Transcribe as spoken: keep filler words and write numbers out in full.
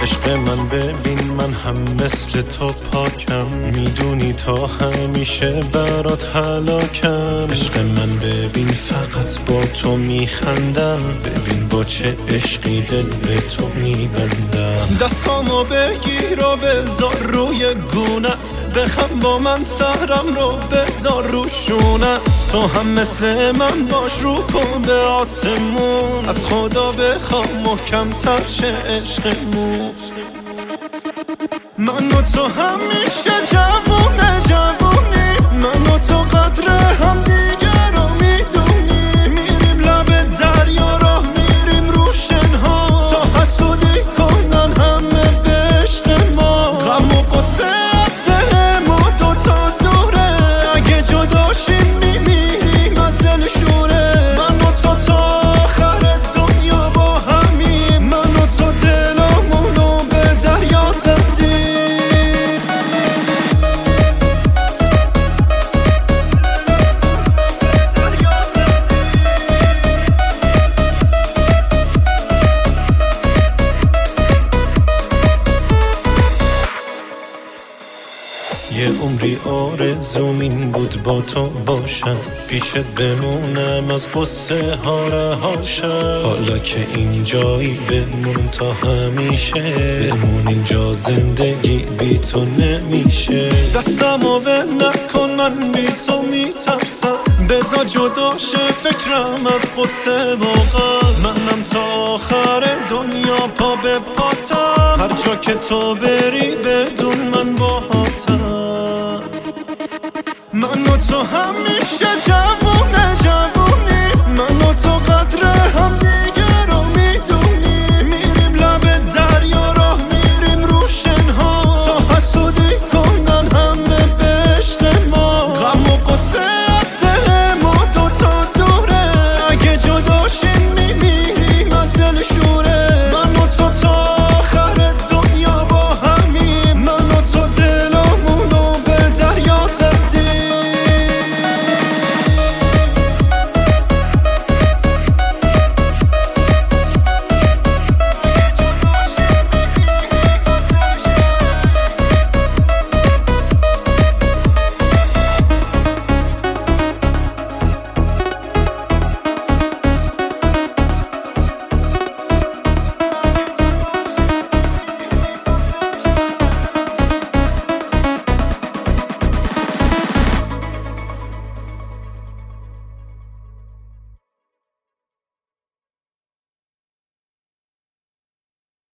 عشق من ببین من هم مثل تو پاکم، میدونی تا همیشه برات هلاکم. عشق من ببین فقط با تو میخندم، ببین با چه عشقی دل به تو میبندم. دستامو بگیر و بذار روی گونت، بخم با من سهرم رو بذار رو شونت. تو هم مثل من باش رو کن به آسمون، از خدا بخوام محکم تر شه عشقمون. من و تو همیشه جوونه جوونی، من و تو قدر هم دیگه رو میدونی. میریم لب دریا را میریم روشنها، تا حسودی کنن همه به عشق ما. غم و قصه از دل ما دوتا دوره، اگه جدا شیم میمیریم از دل شوره. من و تو تا آخر دنیا با همیم، من و تو دلامونو به دریا زدیم. یه عمری آرزوم این بود با تو باشم، پیشت بمونم از قصه ها رهاشم. حالا که اینجایی بمون تا همیشه، بمون اینجا زندگی بی تو نمیشه. دستمو ول نکن من بی تو میترسم، بذار جدا شه فکرم از قصه واقعا. منم تا آخر دنیا پا به پاتم، هر جا که تو بری